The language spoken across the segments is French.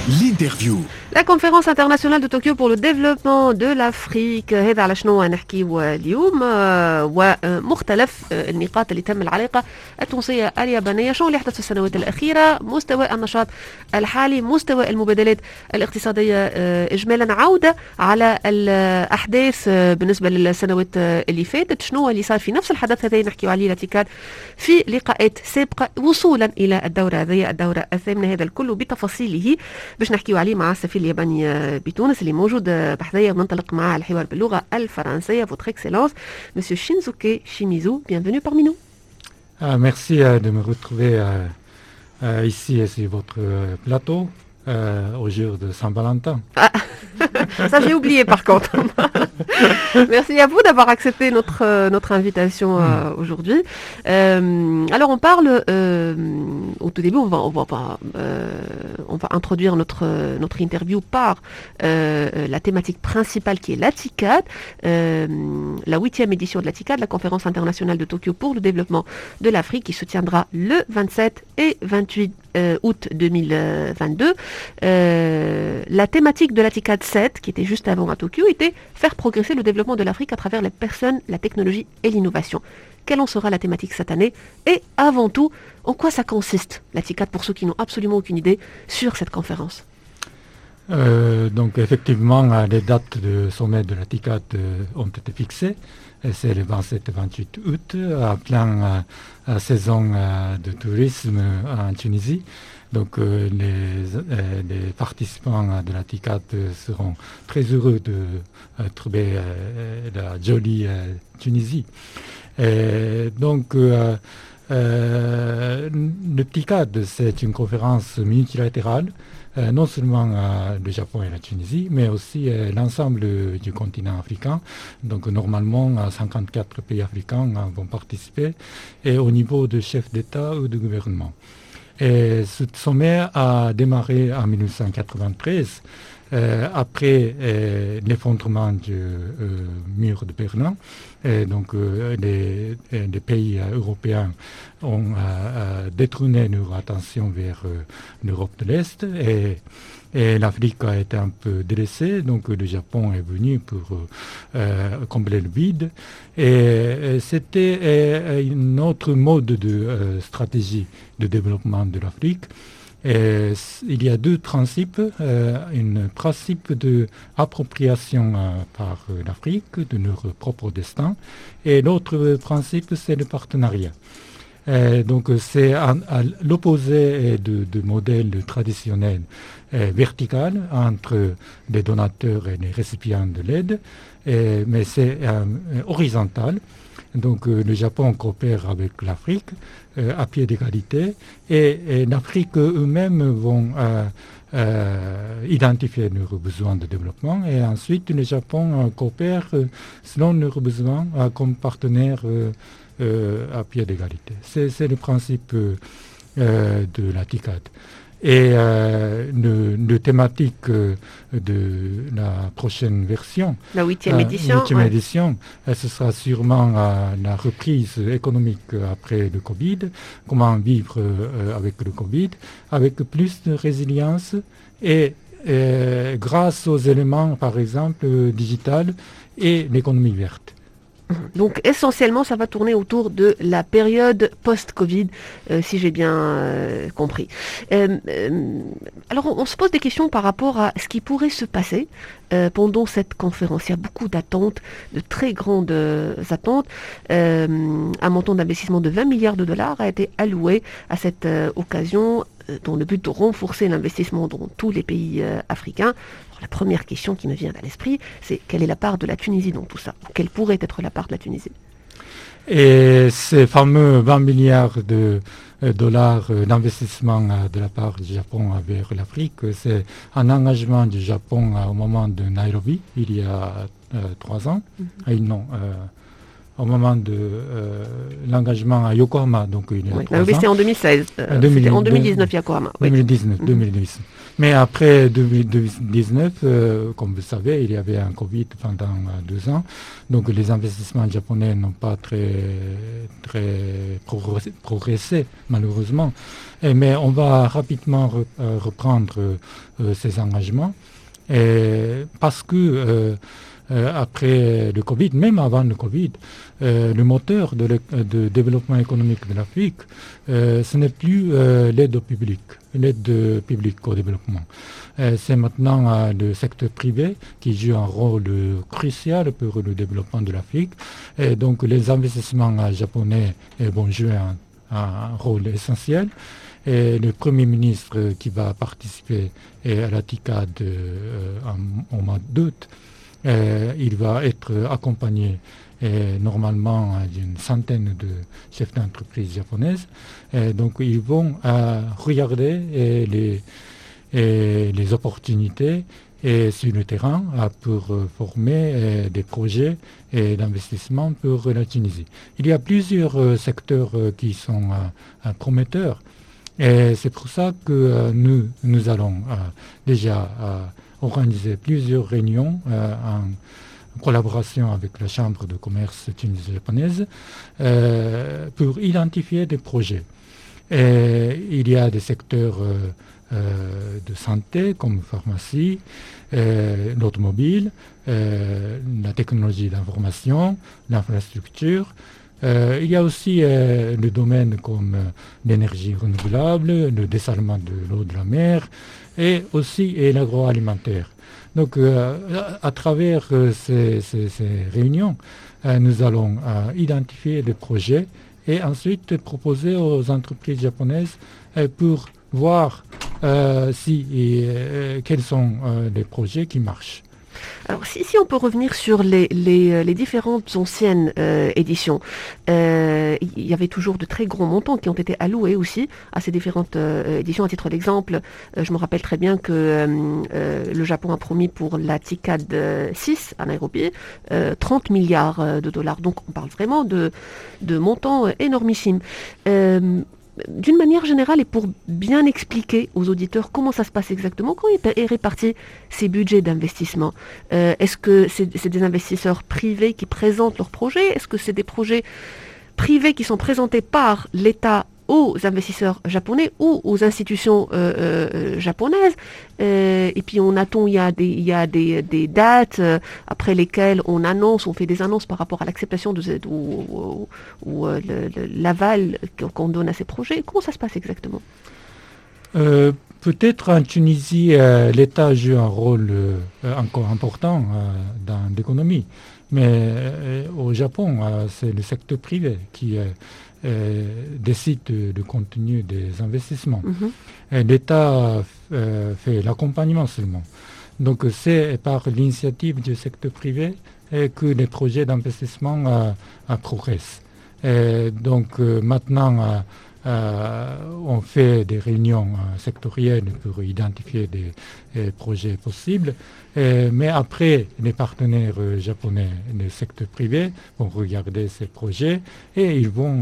l'interview. La conférence internationale de Tokyo pour le développement de l'Afrique هذا على شنو نحكيو اليوم ومختلف النقاط اللي تم العلاقة التونسية اليابانية شنو اللي حدث في السنوات الأخيرة مستوى النشاط الحالي مستوى المبادلات الاقتصادية إجمالا عودة على الأحداث بالنسبة للسنوات اللي فاتت شنو اللي صار في نفس الحدث هذا نحكيو عليه الاتكاد في لقاءات سابقة وصولا إلى الدورة هذه الدورة الثامنة هذا الكل بتفاصيله باش نحكيو عليه مع السفير الياباني بتونس اللي موجود بحذايا وننطلق معاه الحوار باللغة الفرنسية Votre Excellence, Monsieur Shinsuke Shimizu, bienvenue parmi nous. Merci de me retrouver ici sur votre plateau au jour de Saint-Valentin. Ah, ça j'ai oublié par contre. Merci à vous d'avoir accepté notre invitation aujourd'hui. Alors on parle au tout début, on va introduire notre interview par la thématique principale qui est la TICAD, la 8e édition de la TICAD, la conférence internationale de Tokyo pour le développement de l'Afrique qui se tiendra le 27 et 28 août 2022. La thématique de la TICAD 7, qui était juste avant à Tokyo, était faire progresser le développement de l'Afrique à travers les personnes, la technologie et l'innovation. Quelle en sera la thématique cette année? Et avant tout, en quoi ça consiste, la TICAD, pour ceux qui n'ont absolument aucune idée sur cette conférence? Donc effectivement, les dates de sommet de la TICAD ont été fixées. C'est le 27 et 28 août, à plein saison de tourisme en Tunisie. Donc les participants de la TICAD seront très heureux de trouver la jolie Tunisie. Et donc le TICAD, c'est une conférence multilatérale, non seulement le Japon et la Tunisie, mais aussi l'ensemble du continent africain. Donc normalement, 54 pays africains vont participer, et au niveau de chefs d'État ou de gouvernement. Et ce sommet a démarré en 1993, après l'effondrement du mur de Berlin. Et donc les pays européens ont détourné leur attention vers l'Europe de l'Est et l'Afrique a été un peu délaissée, donc le Japon est venu pour combler le vide. Et c'était une autre mode de stratégie de développement de l'Afrique. Et il y a deux principes, un principe d'appropriation par l'Afrique de leur propre destin, et l'autre principe c'est le partenariat. Donc c'est à l'opposé de modèles traditionnels vertical entre les donateurs et les récipients de l'aide, mais c'est horizontal. Donc le Japon coopère avec l'Afrique à pied d'égalité et l'Afrique eux-mêmes vont identifier leurs besoins de développement et ensuite le Japon coopère selon leurs besoins comme partenaire à pied d'égalité. C'est le principe de la TICAD. Et le thématique de la prochaine version, la 8e édition, ce sera sûrement la reprise économique après le Covid, comment vivre avec le Covid, avec plus de résilience et grâce aux éléments, par exemple, digital et l'économie verte. Donc essentiellement, ça va tourner autour de la période post-Covid, si j'ai bien compris. Alors on se pose des questions par rapport à ce qui pourrait se passer pendant cette conférence. Il y a beaucoup d'attentes, de très grandes attentes. Un montant d'investissement de 20 milliards de dollars a été alloué à cette occasion dans le but de renforcer l'investissement dans tous les pays africains. Alors, la première question qui me vient à l'esprit, c'est quelle est la part de la Tunisie dans tout ça? Quelle pourrait être la part de la Tunisie? Et ces fameux 20 milliards de dollars d'investissement de la part du Japon vers l'Afrique, c'est un engagement du Japon au moment de Nairobi, il y a 3 ans. au moment de l'engagement à Yokohama. Donc, il y a 3 ans. C'était en 2016. C'était en 2019, Yokohama. 2010. Mais après 2019, comme vous savez, il y avait un Covid pendant 2 ans. Donc, les investissements japonais n'ont pas très progressé, malheureusement. Mais on va rapidement reprendre ces engagements. Parce que après le Covid, même avant le Covid, le moteur de développement économique de l'Afrique, ce n'est plus l'aide publique au développement. C'est maintenant le secteur privé qui joue un rôle crucial pour le développement de l'Afrique. Et donc les investissements japonais vont jouer un rôle essentiel. Et le Premier ministre qui va participer à la TICAD au mois d'août, il va être accompagné normalement d'une centaine de chefs d'entreprise japonaises. Donc ils vont regarder les opportunités sur le terrain pour former des projets d'investissement pour la Tunisie. Il y a plusieurs secteurs qui sont prometteurs. Et c'est pour ça que nous allons déjà organiser plusieurs réunions en collaboration avec la Chambre de commerce tunisienne-japonaise pour identifier des projets. Et il y a des secteurs de santé comme pharmacie, l'automobile, la technologie d'information, l'infrastructure. Il y a aussi le domaine comme l'énergie renouvelable, le dessalement de l'eau de la mer et aussi l'agroalimentaire. Donc à travers ces réunions, nous allons identifier des projets et ensuite proposer aux entreprises japonaises pour voir quels sont les projets qui marchent. Alors, si on peut revenir sur les différentes anciennes éditions, il y avait toujours de très gros montants qui ont été alloués aussi à ces différentes éditions. À titre d'exemple, je me rappelle très bien que le Japon a promis pour la TICAD 6 à Nairobi 30 milliards de dollars. Donc, on parle vraiment de montants énormissimes. D'une manière générale et pour bien expliquer aux auditeurs comment ça se passe exactement, comment est réparti ces budgets d'investissement. Est-ce que c'est des investisseurs privés qui présentent leurs projets? Est-ce que c'est des projets privés qui sont présentés par l'État aux investisseurs japonais ou aux institutions japonaises? Et puis il y a des dates après lesquelles on fait des annonces par rapport à l'acceptation ou l'aval qu'on donne à ces projets. Comment ça se passe exactement? Peut-être en Tunisie, l'État joue un rôle encore important dans l'économie. Mais au Japon, c'est le secteur privé qui décide du contenu des investissements. L'État fait l'accompagnement seulement. Donc c'est par l'initiative du secteur privé que les projets d'investissement progressent. Donc maintenant, on fait des réunions sectorielles pour identifier des projets possibles, mais après, les partenaires japonais, le secteur privé, vont regarder ces projets et ils vont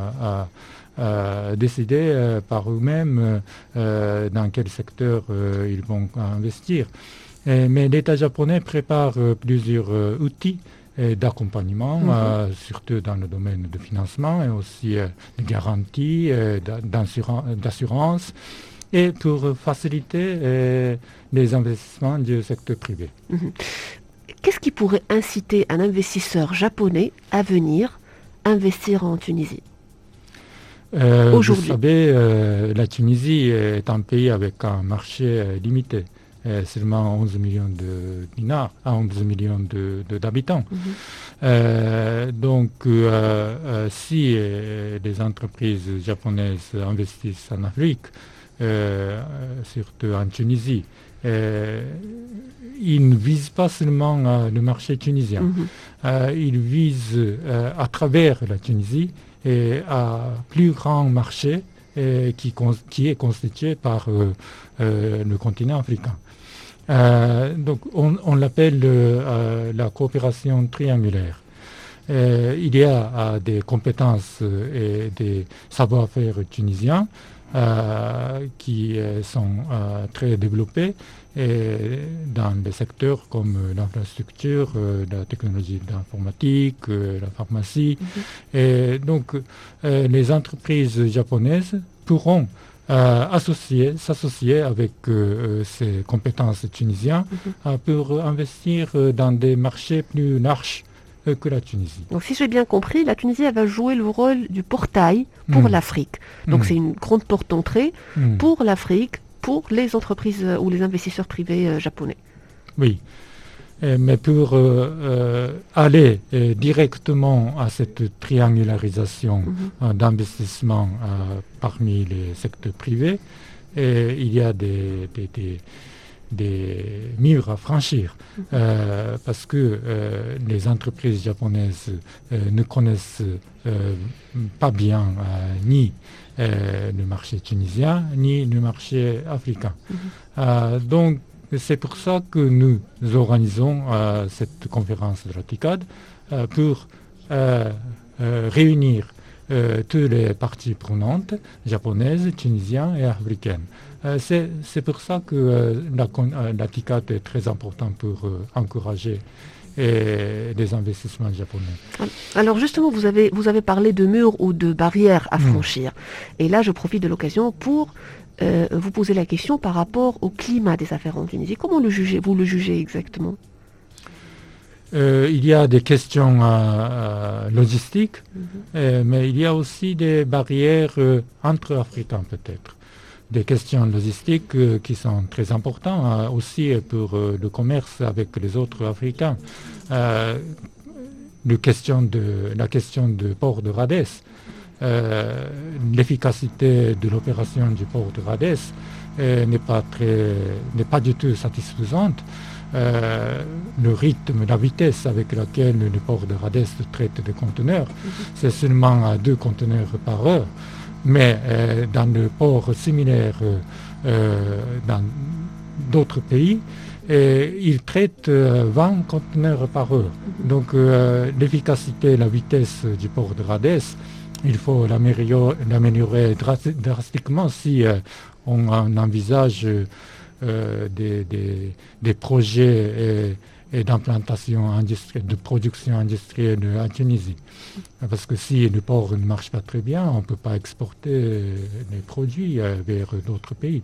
décider par eux-mêmes dans quel secteur ils vont investir. Mais l'État japonais prépare plusieurs outils d'accompagnement, surtout dans le domaine de financement et aussi de garantie, d'assurance, et pour faciliter les investissements du secteur privé. Qu'est-ce qui pourrait inciter un investisseur japonais à venir investir en Tunisie aujourd'hui? Vous savez, la Tunisie est un pays avec un marché limité. Seulement 11 millions de dinars à 11 millions d'habitants. Donc, si les entreprises japonaises investissent en Afrique, surtout en Tunisie, ils ne visent pas seulement le marché tunisien. Ils visent à travers la Tunisie un plus grand marché qui est constitué par le continent africain. Donc on l'appelle la coopération triangulaire. il y a des compétences et des savoir-faire tunisiens qui sont très développés et dans des secteurs comme l'infrastructure, la technologie d'informatique, la pharmacie. Et donc, les entreprises japonaises pourront s'associer avec ces compétences tunisiennes pour investir dans des marchés plus larges que la Tunisie. Donc si j'ai bien compris, la Tunisie elle va jouer le rôle du portail pour l'Afrique. Donc c'est une grande porte d'entrée pour l'Afrique, pour les entreprises ou les investisseurs privés japonais. Oui, mais pour aller directement à cette triangularisation d'investissement parmi les secteurs privés, il y a des murs à franchir parce que les entreprises japonaises ne connaissent pas bien ni le marché tunisien ni le marché africain. Donc c'est pour ça que nous organisons cette conférence de la TICAD pour réunir toutes les parties prenantes japonaises, tunisiennes et africaines. C'est pour ça que la TICAD est très importante pour encourager des investissements japonais. Alors justement, vous avez parlé de murs ou de barrières à franchir. Et là, je profite de l'occasion pour vous poser la question par rapport au climat des affaires en Tunisie. Comment vous le jugez exactement ? Il y a des questions logistiques, mais il y a aussi des barrières entre Africains peut-être. Des questions logistiques qui sont très importantes aussi pour le commerce avec les autres Africains. La question du port de Radès, l'efficacité de l'opération du port de Radès n'est pas du tout satisfaisante. Le rythme, la vitesse avec laquelle le port de Radès traite des conteneurs, c'est seulement 2 conteneurs par heure. Mais dans le port similaire dans d'autres pays, il traite 20 conteneurs par heure. Donc l'efficacité, la vitesse du port de Radès, il faut l'améliorer drastiquement si on envisage des projets et d'implantation industrielle, de production industrielle en Tunisie. Parce que si le port ne marche pas très bien, on ne peut pas exporter les produits vers d'autres pays.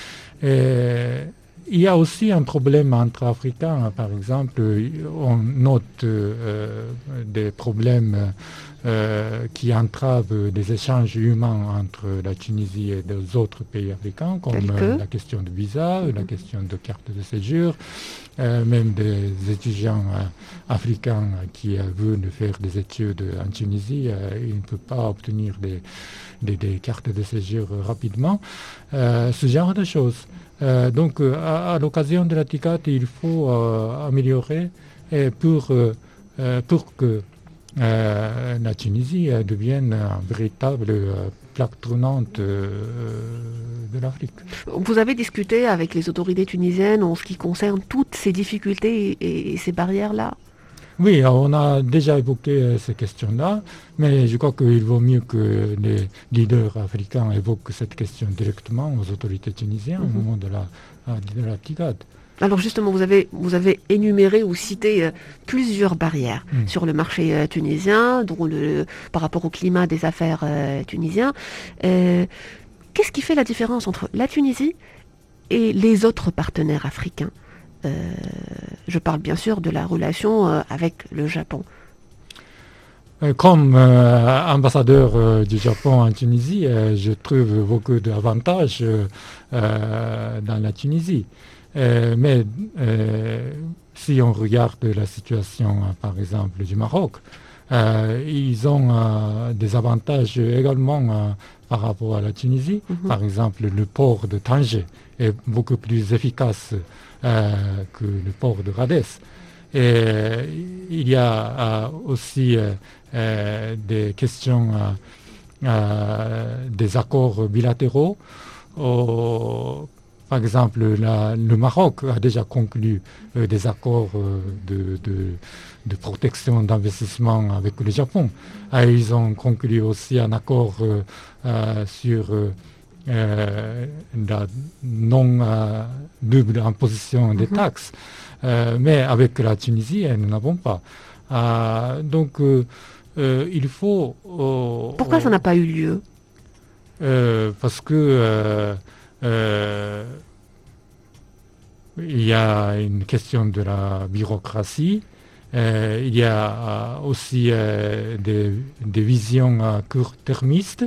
Il y a aussi un problème entre Africains, par exemple, on note des problèmes qui entravent des échanges humains entre la Tunisie et les autres pays africains, comme la question de visa, la question de carte de séjour, même des étudiants africains qui veulent faire des études en Tunisie, ils ne peuvent pas obtenir des cartes de séjour rapidement, ce genre de choses. Donc à l'occasion de la TICAD, il faut améliorer pour que la Tunisie devienne un véritable plaque tournante de l'Afrique. Vous avez discuté avec les autorités tunisiennes en ce qui concerne toutes ces difficultés et ces barrières-là ? Oui, on a déjà évoqué ces questions-là, mais je crois qu'il vaut mieux que les leaders africains évoquent cette question directement aux autorités tunisiennes au moment de la TICAD. Alors justement, vous avez énuméré ou cité plusieurs barrières sur le marché tunisien, dont par rapport au climat des affaires tunisien. Qu'est-ce qui fait la différence entre la Tunisie et les autres partenaires africains ? Je parle bien sûr de la relation avec le Japon. Comme ambassadeur du Japon en Tunisie, je trouve beaucoup d'avantages dans la Tunisie. Mais si on regarde la situation, par exemple, du Maroc, ils ont des avantages également par rapport à la Tunisie. Par exemple, le port de Tanger est beaucoup plus efficace que le port de Radès. Et il y a aussi des questions, des accords bilatéraux. Par Par exemple, le Maroc a déjà conclu des accords de protection d'investissement avec le Japon. Ils ont conclu aussi un accord sur la non-double imposition des taxes. Mais avec la Tunisie, nous n'avons pas. Donc, il faut... Pourquoi ça n'a pas eu lieu? Parce que il y a une question de la bureaucratie, il y a aussi des visions court-termistes.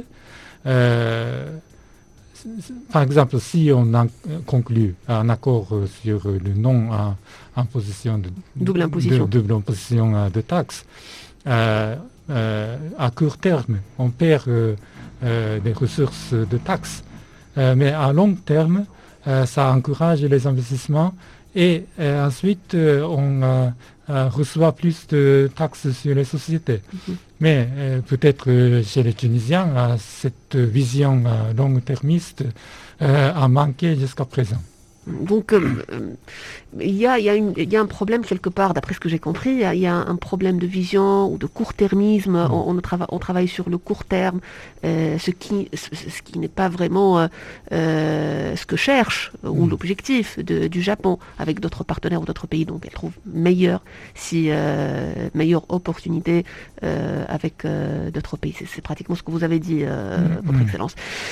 Par exemple, si on conclut un accord sur le non-imposition double imposition de taxes, à court terme, on perd des ressources de taxes. Mais à long terme, ça encourage les investissements et ensuite on reçoit plus de taxes sur les sociétés. Mais peut-être chez les Tunisiens, cette vision long-termiste a manqué jusqu'à présent. Donc, il y a un problème quelque part, d'après ce que j'ai compris, il y a un problème de vision ou de court-termisme. On travaille sur le court terme, ce qui n'est pas vraiment ce que cherche ou l'objectif du Japon avec d'autres partenaires ou d'autres pays. Donc, elle trouve meilleure opportunité avec d'autres pays. C'est pratiquement ce que vous avez dit, Votre Excellence.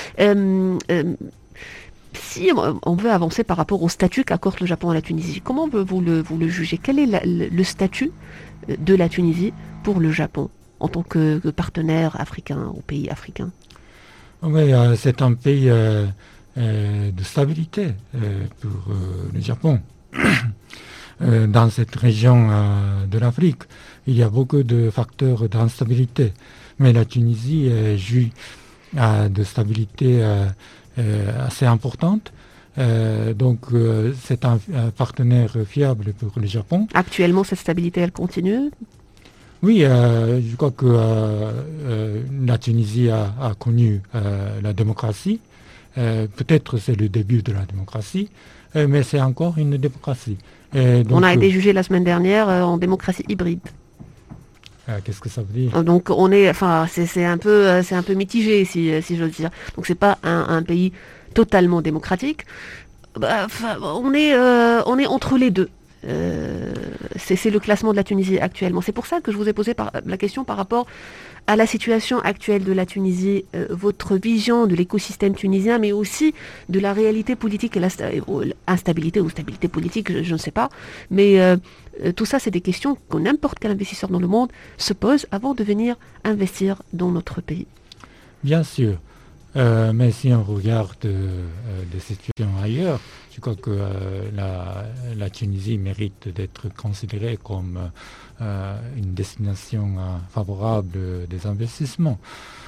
Si on veut avancer par rapport au statut qu'accorde le Japon à la Tunisie, comment vous le jugez? Quel est le statut de la Tunisie pour le Japon en tant que partenaire africain ou pays africain? Oui, c'est un pays de stabilité pour le Japon. Dans cette région de l'Afrique, il y a beaucoup de facteurs d'instabilité, mais la Tunisie jouit de stabilité assez importante. Donc c'est un partenaire fiable pour le Japon. Actuellement, cette stabilité, elle continue? Oui, je crois que la Tunisie a connu la démocratie. Peut-être c'est le début de la démocratie, mais c'est encore une démocratie. Donc, on a été jugé la semaine dernière en démocratie hybride. Qu'est-ce que ça veut dire? Donc c'est un peu mitigé si j'ose dire. Donc c'est pas un pays totalement démocratique. On est entre les deux. C'est le classement de la Tunisie actuellement. C'est pour ça que je vous ai posé la question par rapport à la situation actuelle de la Tunisie, votre vision de l'écosystème tunisien, mais aussi de la réalité politique et l'instabilité ou stabilité politique, je ne sais pas. Mais tout ça, c'est des questions que n'importe quel investisseur dans le monde se pose avant de venir investir dans notre pays. Bien sûr. Mais si on regarde des situations ailleurs, je crois que la Tunisie mérite d'être considérée comme une destination favorable des investissements.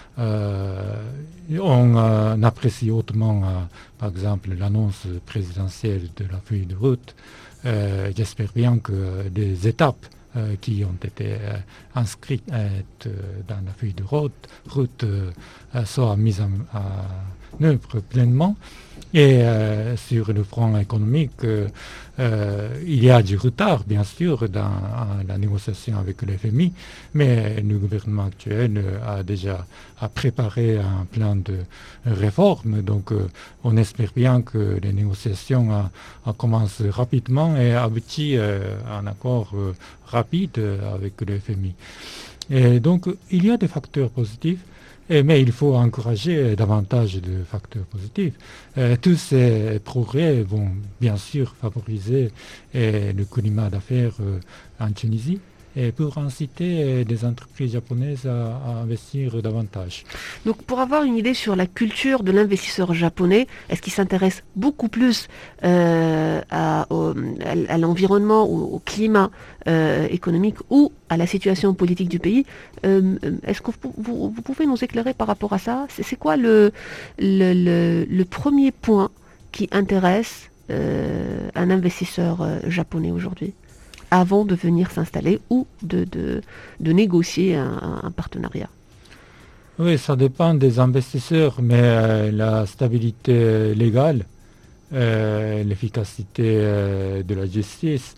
On apprécie hautement, par exemple, l'annonce présidentielle de la feuille de route. J'espère bien que des étapes qui ont été inscrites dans la feuille de route soient mises en œuvre pleinement. Et sur le front économique, il y a du retard, bien sûr, dans la négociation avec le FMI, mais le gouvernement actuel a déjà préparé un plan de réforme. Donc, on espère bien que les négociations commencent rapidement et aboutissent à un accord rapide avec le FMI. Et donc, il y a des facteurs positifs. Mais il faut encourager davantage de facteurs positifs. Tous ces progrès vont bien sûr favoriser le climat d'affaires en Tunisie et pour inciter des entreprises japonaises à investir davantage. Donc pour avoir une idée sur la culture de l'investisseur japonais, est-ce qu'il s'intéresse beaucoup plus à l'environnement, au climat économique ou à la situation politique du pays? Est-ce que vous pouvez nous éclairer par rapport à ça? C'est quoi le premier point qui intéresse un investisseur japonais aujourd'hui, avant de venir s'installer ou de négocier un partenariat? Oui, ça dépend des investisseurs, mais la stabilité légale l'efficacité de la justice.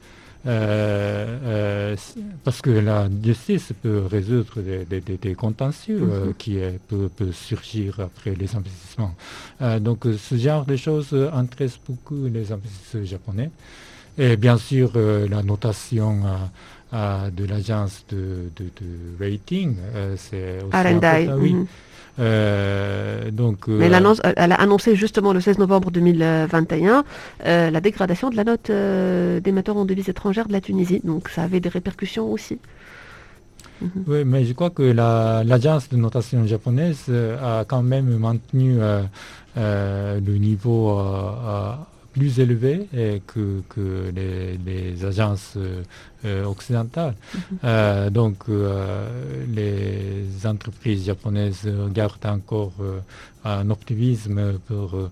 Parce que la justice peut résoudre des contentieux qui peut surgir après les investissements. Donc ce genre de choses intéresse beaucoup les investisseurs japonais. Et bien sûr, la notation de l'agence de rating, c'est aussi Arendai. oui. Mais elle a annoncé justement le 16 novembre 2021 la dégradation de la note d'émetteurs en devises étrangères de la Tunisie. Donc ça avait des répercussions aussi. Oui, mais je crois que l'agence de notation japonaise a quand même maintenu le niveau plus élevé que les agences occidentales. Donc les entreprises japonaises gardent encore un optimisme pour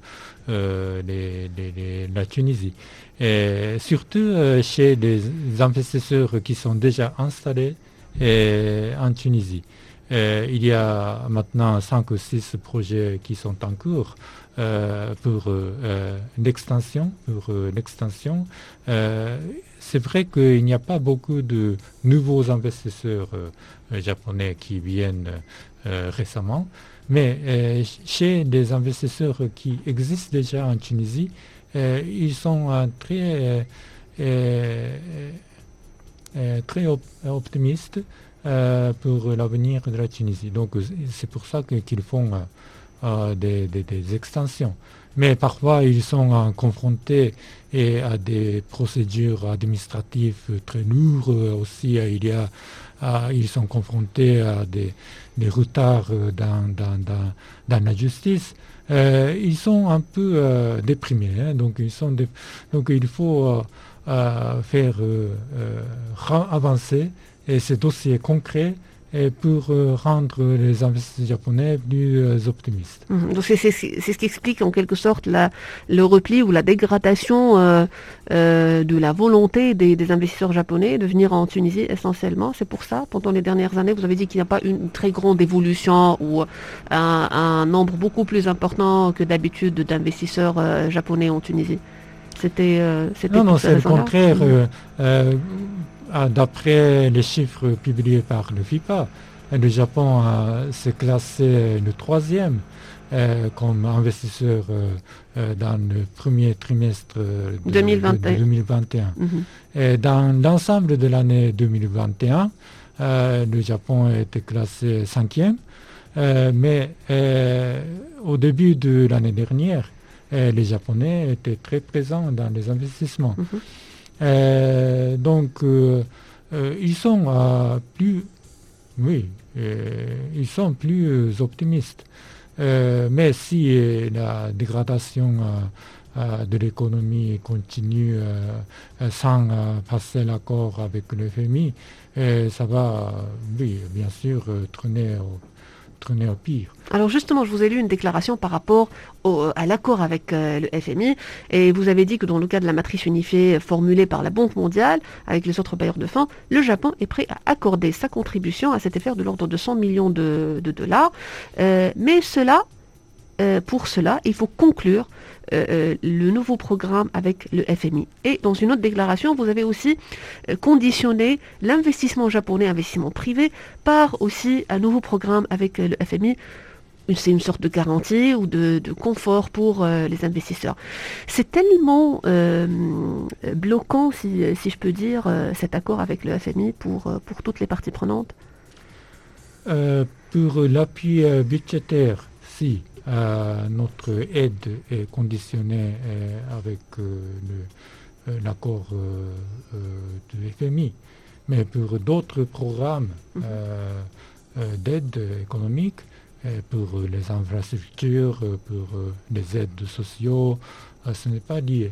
la Tunisie. Et surtout chez les investisseurs qui sont déjà installés en Tunisie. Il y a maintenant 5 ou 6 projets qui sont en cours pour l'extension. C'est vrai qu'il n'y a pas beaucoup de nouveaux investisseurs japonais qui viennent récemment, mais chez des investisseurs qui existent déjà en Tunisie, ils sont très optimistes pour l'avenir de la Tunisie. Donc c'est pour ça qu'ils font des extensions. Mais parfois ils sont confrontés à des procédures administratives très lourdes. Aussi ils sont confrontés à des retards dans la justice. Ils sont un peu déprimés. Donc il faut faire avancer ces dossiers concrets pour rendre les investisseurs japonais plus optimistes. Donc c'est ce qui explique en quelque sorte le repli ou la dégradation de la volonté des investisseurs japonais de venir en Tunisie essentiellement. C'est pour ça, pendant les dernières années, vous avez dit qu'il n'y a pas une très grande évolution ou un nombre beaucoup plus important que d'habitude d'investisseurs japonais en Tunisie. Non, c'est le contraire. D'après les chiffres publiés par le FIPA, le Japon s'est classé le 3e comme investisseur dans le premier trimestre de 2021. Et dans l'ensemble de l'année 2021, le Japon a été classé 5e, mais au début de l'année dernière, les Japonais étaient très présents dans les investissements. Donc, ils sont ils sont plus optimistes. Mais si la dégradation de l'économie continue sans passer l'accord avec le FMI, ça va, bien sûr, traîner au pire. Alors justement, je vous ai lu une déclaration par rapport à l'accord avec le FMI, et vous avez dit que dans le cas de la matrice unifiée formulée par la Banque mondiale avec les autres bailleurs de fonds, le Japon est prêt à accorder sa contribution à cet effet de l'ordre de 100 millions de dollars. Mais pour cela, il faut conclure le nouveau programme avec le FMI. Et dans une autre déclaration, vous avez aussi conditionné l'investissement japonais, investissement privé, par aussi un nouveau programme avec le FMI. C'est une sorte de garantie ou de confort pour les investisseurs. C'est tellement bloquant, si je peux dire, cet accord avec le FMI pour toutes les parties prenantes. Pour l'appui budgétaire, si. Notre aide est conditionnée avec l'accord du FMI. Mais pour d'autres programmes d'aide économique, pour les infrastructures, pour les aides sociaux, ce n'est pas lié.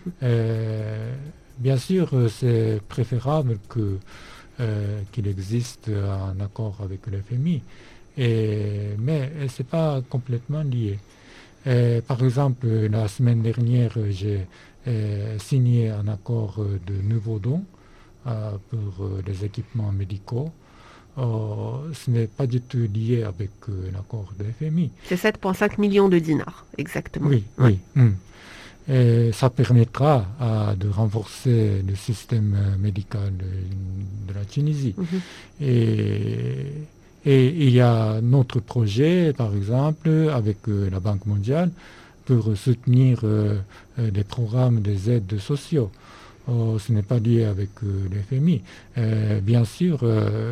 Bien sûr, c'est préférable qu'il existe un accord avec le FMI. Mais ce n'est pas complètement lié. Par exemple, la semaine dernière, j'ai signé un accord de nouveaux dons pour les équipements médicaux. Ce n'est pas du tout lié avec l'accord de FMI. C'est 7,5 millions de dinars, exactement. Oui. Et ça permettra de renforcer le système médical de la Tunisie. Et il y a notre projet, par exemple, avec la Banque mondiale, pour soutenir des programmes des aides sociaux. Ce n'est pas lié avec l'FMI. Bien sûr,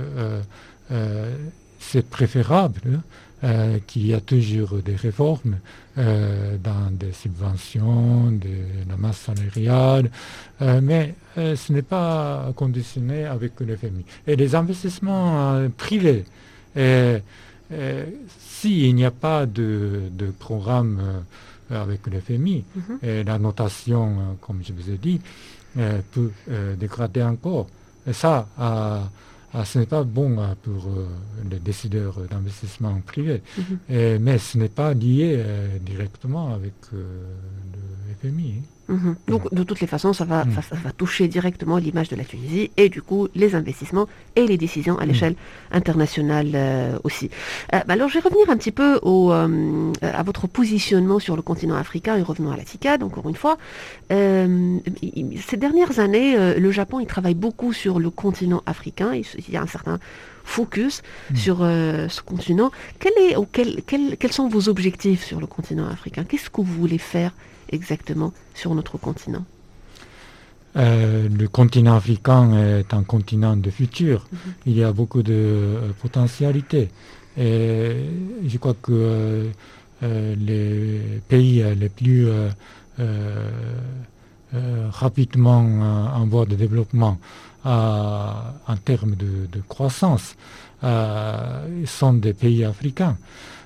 c'est préférable qu'il y a toujours des réformes dans des subventions, de la masse salariale, mais ce n'est pas conditionné avec l'FMI. Et les investissements privés, s'il n'y a pas de programme avec l'FMI, la notation, comme je vous ai dit, peut dégrader encore. Et ça, ce n'est pas bon pour les décideurs d'investissement privés, mais ce n'est pas lié directement avec le FMI. Donc, de toutes les façons, ça va toucher directement l'image de la Tunisie et du coup les investissements et les décisions à l'échelle internationale aussi. Alors, je vais revenir un petit peu à votre positionnement sur le continent africain et revenons à la TICAD, encore une fois. Ces dernières années, le Japon, il travaille beaucoup sur le continent africain. Il y a un certain focus sur ce continent. Quels sont vos objectifs sur le continent africain? Qu'est-ce que vous voulez faire exactement sur notre continent? Le continent africain est un continent de futur. Il y a beaucoup de potentialités. Et je crois que les pays les plus rapidement en voie de développement en termes de croissance sont des pays africains.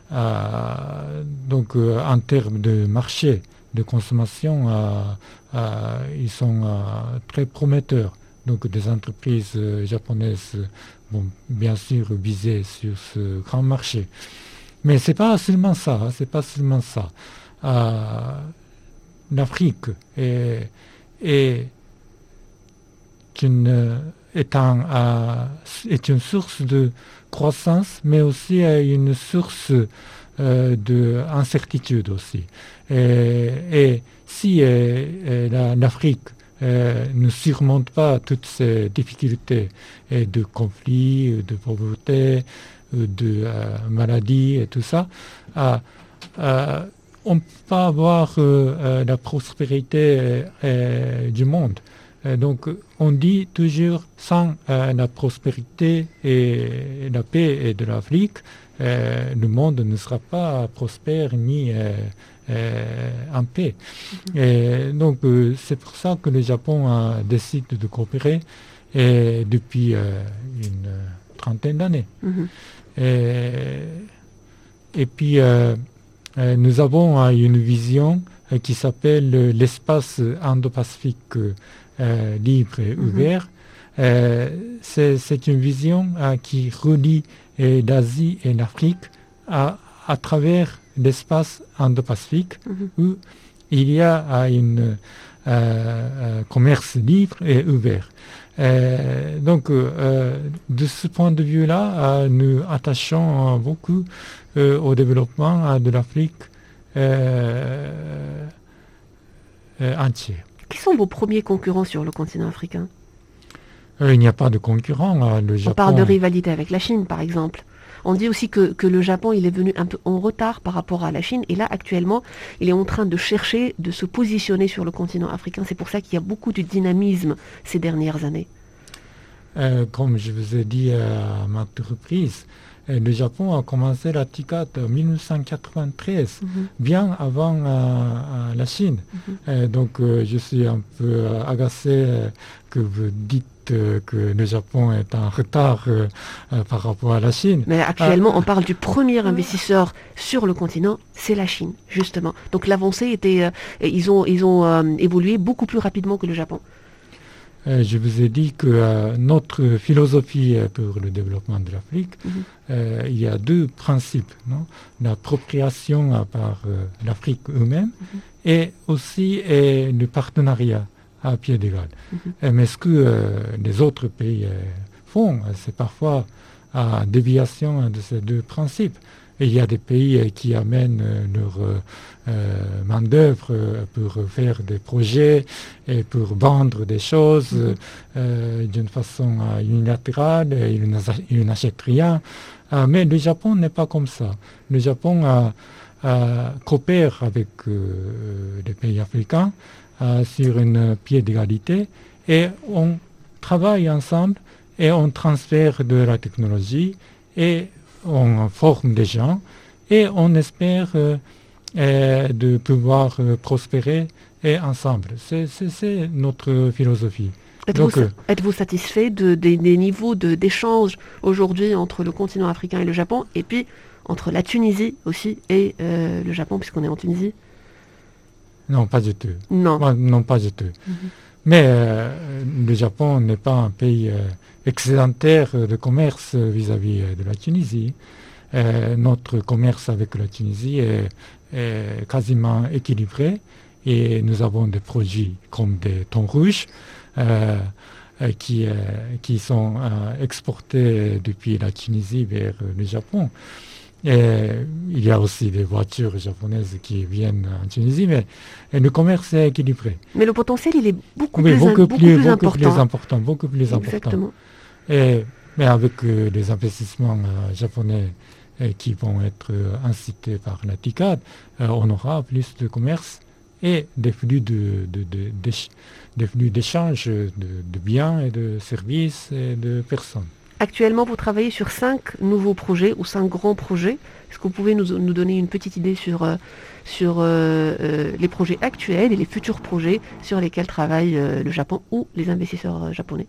Donc en termes de marché, de consommation, ils sont très prometteurs. Donc des entreprises japonaises vont bien sûr viser sur ce grand marché. Mais c'est pas seulement ça. L'Afrique est une source de croissance, mais aussi une source d'incertitude aussi. Et si l'Afrique ne surmonte pas toutes ces difficultés de conflits, de pauvreté, de maladies et tout ça, on peut pas avoir la prospérité du monde. Donc on dit toujours sans la prospérité et la paix de l'Afrique, le monde ne sera pas prospère ni en paix. Et donc c'est pour ça que le Japon décide de coopérer depuis une trentaine d'années. Et puis nous avons une vision qui s'appelle l'espace Indo-Pacifique libre et ouvert. C'est une vision qui relie l'Asie et l'Afrique à travers l'espace Indo-Pacifique où il y a un commerce libre et ouvert. Donc de ce point de vue-là, nous attachons beaucoup au développement de l'Afrique entière. Qui sont vos premiers concurrents sur le continent africain? Il n'y a pas de concurrent. Le Japon... On parle de rivalité avec la Chine, par exemple. On dit aussi que le Japon, il est venu un peu en retard par rapport à la Chine. Et là, actuellement, il est en train de chercher, de se positionner sur le continent africain. C'est pour ça qu'il y a beaucoup de dynamisme ces dernières années. Comme je vous ai dit à maintes reprises, le Japon a commencé la TICAD en 1993, bien avant la Chine. Donc je suis un peu agacé que vous dites que le Japon est en retard par rapport à la Chine. Mais actuellement, on parle du premier investisseur sur le continent, c'est la Chine, justement. Donc l'avancée était, ils ont évolué beaucoup plus rapidement que le Japon. Je vous ai dit que notre philosophie pour le développement de l'Afrique, il y a deux principes, non? L'appropriation par l'Afrique eux-mêmes et aussi le partenariat à pied d'égal. Mais ce que les autres pays font, c'est parfois déviation de ces deux principes. il y a des pays qui amènent leur main-d'œuvre pour faire des projets et pour vendre des choses d'une façon unilatérale, ils n'achètent rien. Mais le Japon n'est pas comme ça. Le Japon coopère avec les pays africains sur un pied d'égalité et on travaille ensemble et on transfère de la technologie et on forme des gens et on espère de pouvoir prospérer et ensemble. C'est notre philosophie. Êtes-vous satisfait des niveaux d'échange aujourd'hui entre le continent africain et le Japon, et puis entre la Tunisie aussi et le Japon, puisqu'on est en Tunisie? Non, pas du tout. Non, pas du tout. Mais le Japon n'est pas un pays excédentaire de commerce vis-à-vis de la Tunisie. Notre commerce avec la Tunisie est quasiment équilibré et nous avons des produits comme des thons rouges qui sont exportés depuis la Tunisie vers le Japon. Et il y a aussi des voitures japonaises qui viennent en Tunisie, mais le commerce est équilibré. Mais le potentiel, il est beaucoup plus important. Beaucoup plus Exactement. important. Mais avec les investissements japonais qui vont être incités par la TICAD, on aura plus de commerce et des flux d'échange de biens et de services et de personnes. Actuellement, vous travaillez sur 5 nouveaux projets ou 5 grands projets. Est-ce que vous pouvez nous donner une petite idée sur les projets actuels et les futurs projets sur lesquels travaille le Japon ou les investisseurs japonais?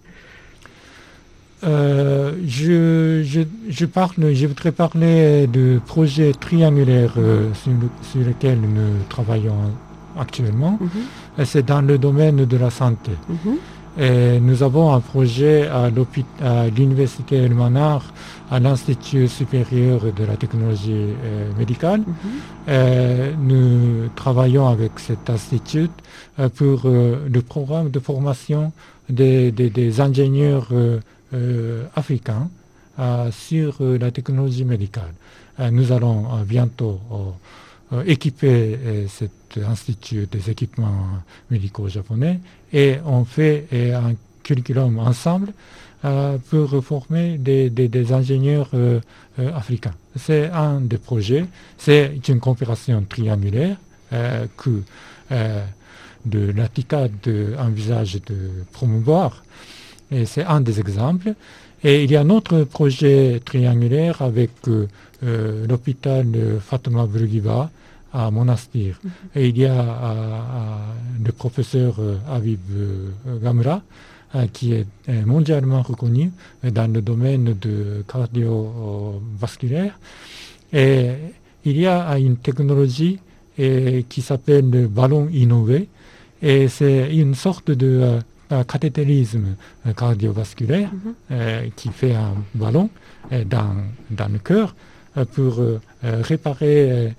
Je voudrais parler de projets triangulaires sur lesquels nous travaillons actuellement. C'est dans le domaine de la santé. Et nous avons un projet à l'Université El-Manar, à l'Institut supérieur de la technologie médicale. Nous travaillons avec cet institut pour le programme de formation des ingénieurs africains sur la technologie médicale. Nous allons bientôt équiper cet institut des équipements médicaux japonais et on fait un curriculum ensemble pour former des ingénieurs africains. C'est un des projets, c'est une coopération triangulaire que la TICAD envisage de promouvoir et c'est un des exemples. Et il y a un autre projet triangulaire avec l'hôpital Fatma Bourguiba à Monastir. Et il y a le professeur Habib Gamra qui est mondialement reconnu dans le domaine de cardiovasculaire. Et il y a une technologie qui s'appelle le ballon innové. Et c'est une sorte de cathétérisme cardiovasculaire qui fait un ballon dans le cœur pour réparer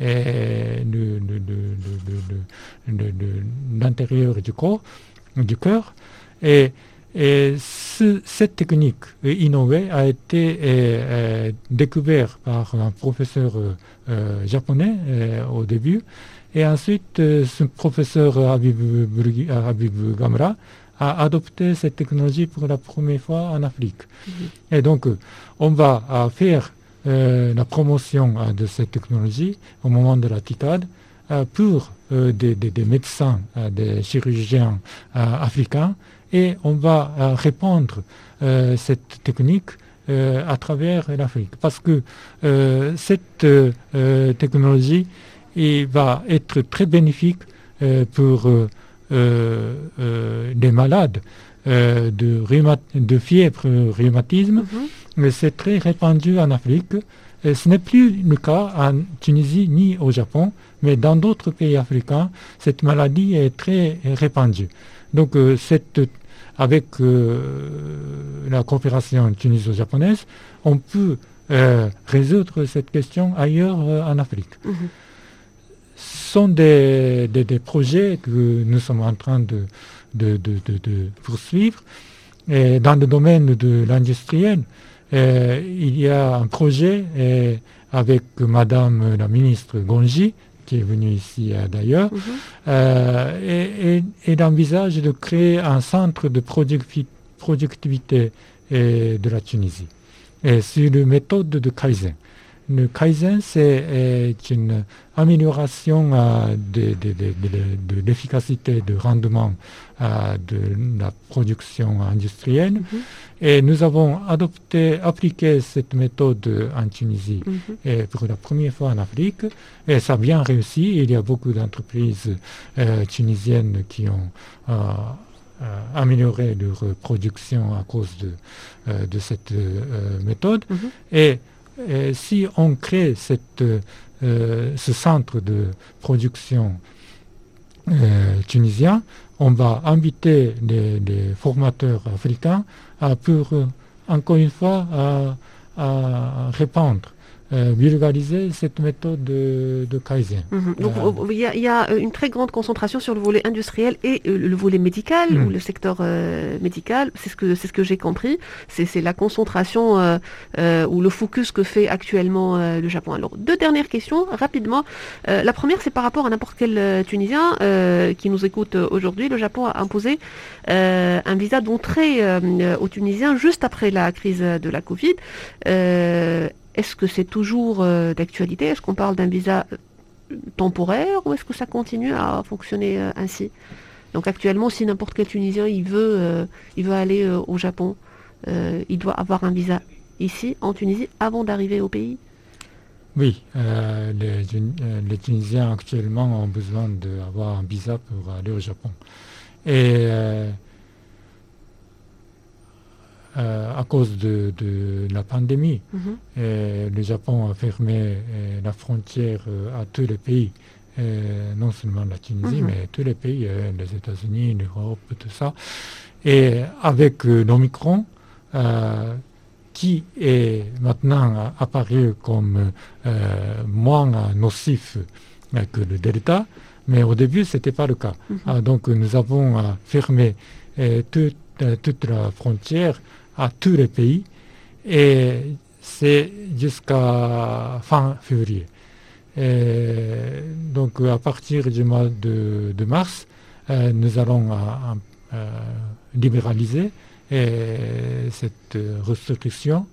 l'intérieur du cœur. Et cette technique innovée a été découverte par un professeur japonais au début. Et ensuite, ce professeur Habib Gamra a adopté cette technologie pour la première fois en Afrique. Et donc, on va faire la promotion de cette technologie au moment de la TICAD pour des médecins, des chirurgiens africains, et on va répandre cette technique à travers l'Afrique. Parce que cette technologie va être très bénéfique pour les malades de fièvre rhumatisme, mais c'est très répandu en Afrique. Et ce n'est plus le cas en Tunisie ni au Japon, mais dans d'autres pays africains, cette maladie est très répandue. Donc avec la coopération tuniso-japonaise, on peut résoudre cette question ailleurs en Afrique. Ce sont des projets que nous sommes en train de poursuivre. Et dans le domaine de l'industriel, il y a un projet avec Madame la ministre Gonji, qui est venue ici d'ailleurs, et elle envisage de créer un centre de productivité de la Tunisie, et sur la méthode de Kaizen. Le Kaizen, c'est une amélioration de l'efficacité, de rendement de la production industrielle. Et nous avons appliqué cette méthode en Tunisie et pour la première fois en Afrique. Et ça a bien réussi. Il y a beaucoup d'entreprises tunisiennes qui ont amélioré leur production à cause de cette méthode. Et si on crée ce centre de production tunisien, on va inviter les formateurs africains pour, encore une fois, à répandre, vulgariser cette méthode de Kaizen. Donc il y a une très grande concentration sur le volet industriel et le volet médical, ou le secteur médical, c'est ce que j'ai compris. C'est la concentration ou le focus que fait actuellement le Japon. Alors, 2 dernières questions, rapidement. La première, c'est par rapport à n'importe quel Tunisien qui nous écoute aujourd'hui. Le Japon a imposé un visa d'entrée aux Tunisiens juste après la crise de la Covid. Est-ce que c'est toujours d'actualité? Est-ce qu'on parle d'un visa temporaire ou est-ce que ça continue à fonctionner ainsi? Donc actuellement, si n'importe quel Tunisien il veut aller au Japon, il doit avoir un visa ici, en Tunisie, avant d'arriver au pays? Oui, les Tunisiens actuellement ont besoin d'avoir un visa pour aller au Japon. Et à cause de la pandémie, le Japon a fermé la frontière à tous les pays, non seulement la Tunisie, mais tous les pays, les États-Unis, l'Europe, tout ça. Et avec l'Omicron, qui est maintenant apparu comme moins nocif que le Delta, mais au début, ce n'était pas le cas. Donc nous avons fermé toute la frontière à tous les pays, et c'est jusqu'à fin février. Et donc à partir du mois de mars, nous allons libéraliser cette restriction,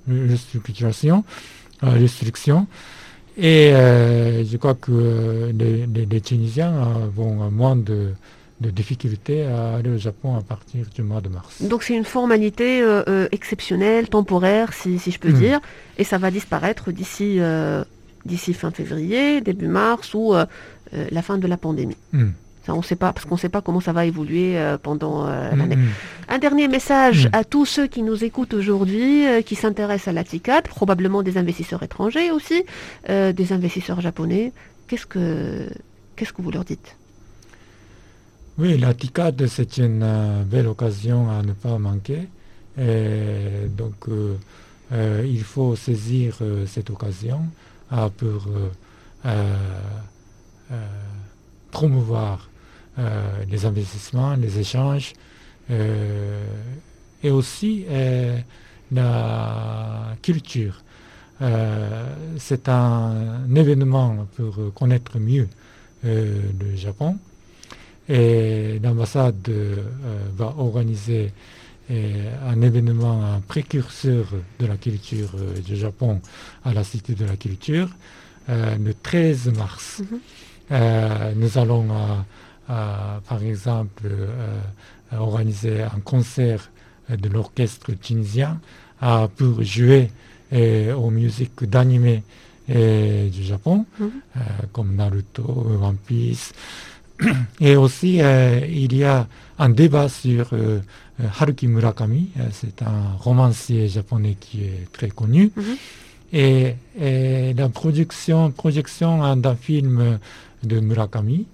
et je crois que les Tunisiens vont moins de difficultés à aller au Japon à partir du mois de mars. Donc c'est une formalité exceptionnelle, temporaire, si je peux dire, et ça va disparaître d'ici fin février, début mars, ou la fin de la pandémie. Ça, on ne sait pas, parce qu'on ne sait pas comment ça va évoluer pendant l'année. Un dernier message à tous ceux qui nous écoutent aujourd'hui, qui s'intéressent à la TICAD, probablement des investisseurs étrangers aussi, des investisseurs japonais. Qu'est-ce que vous leur dites? Oui, la TICAD, c'est une belle occasion à ne pas manquer. Et donc, il faut saisir cette occasion pour promouvoir les investissements, les échanges, et aussi la culture. C'est un événement pour connaître mieux le Japon. Et l'ambassade va organiser un événement, un précurseur de la culture du Japon à la Cité de la Culture, le 13 mars. Nous allons, par exemple, organiser un concert de l'orchestre tunisien pour jouer aux musiques d'animé du Japon, comme Naruto, One Piece. Et aussi, il y a un débat sur Haruki Murakami, c'est un romancier japonais qui est très connu. Et la projection d'un film de Murakami,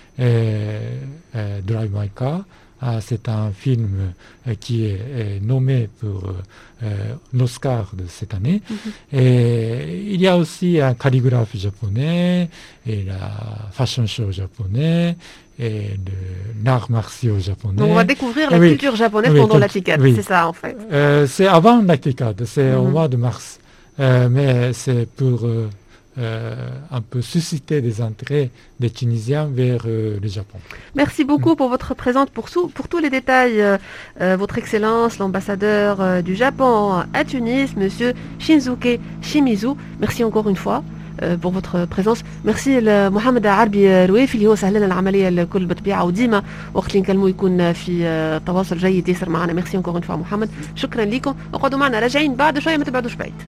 Drive My Car, c'est un film qui est nommé pour l'Oscar de cette année. Et il y a aussi un calligraphe japonais, et la fashion show japonais, et l'art martiaux japonais. Donc on va découvrir la culture japonaise pendant la TICAD, c'est ça en fait. C'est avant la TICAD, c'est au mois de mars. Mais c'est pour un peu susciter des intérêts des Tunisiens vers le Japon. Merci beaucoup pour votre présence, pour tous les détails. Votre Excellence, l'ambassadeur du Japon à Tunis, Monsieur Shinzuke Shimizu. Merci encore une fois pour votre présence. Merci لمحمد عربي الوافي اللي هو سهل لنا العمليه الكل بطبيعه وديما وقت اللي نكلمه يكون في تواصل جيد ياسر معنا. ميرسي encore une fois محمد. شكرا لكم. اقعدوا معنا راجعين بعد شويه ما تبعدوش بعيد.